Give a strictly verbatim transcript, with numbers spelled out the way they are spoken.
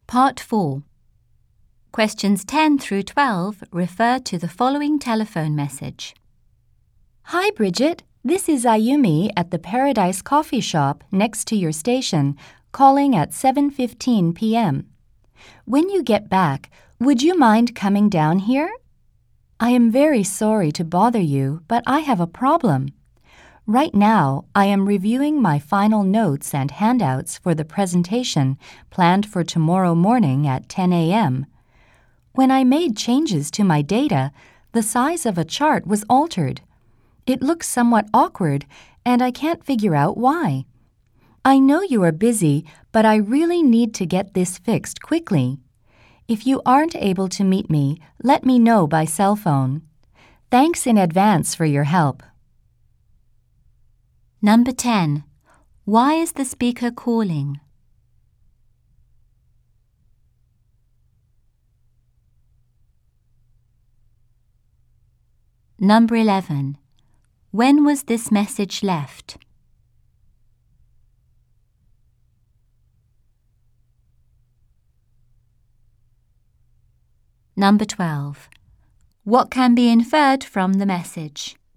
Part four. Questions ten through twelve refer to the following telephone message. Hi, Bridget. This is Ayumi at the Paradise Coffee Shop next to your station, calling at seven fifteen p m When you get back, would you mind coming down here? I am very sorry to bother you, but I have a problem. Right now, I am reviewing my final notes and handouts for the presentation planned for tomorrow morning at ten a m When I made changes to my data, the size of a chart was altered. It looks somewhat awkward, and I can't figure out why. I know you are busy, but I really need to get this fixed quickly. If you aren't able to meet me, let me know by cell phone. Thanks in advance for your help. Number ten. Why is the speaker calling? Number eleven. When was this message left? Number twelve. What can be inferred from the message?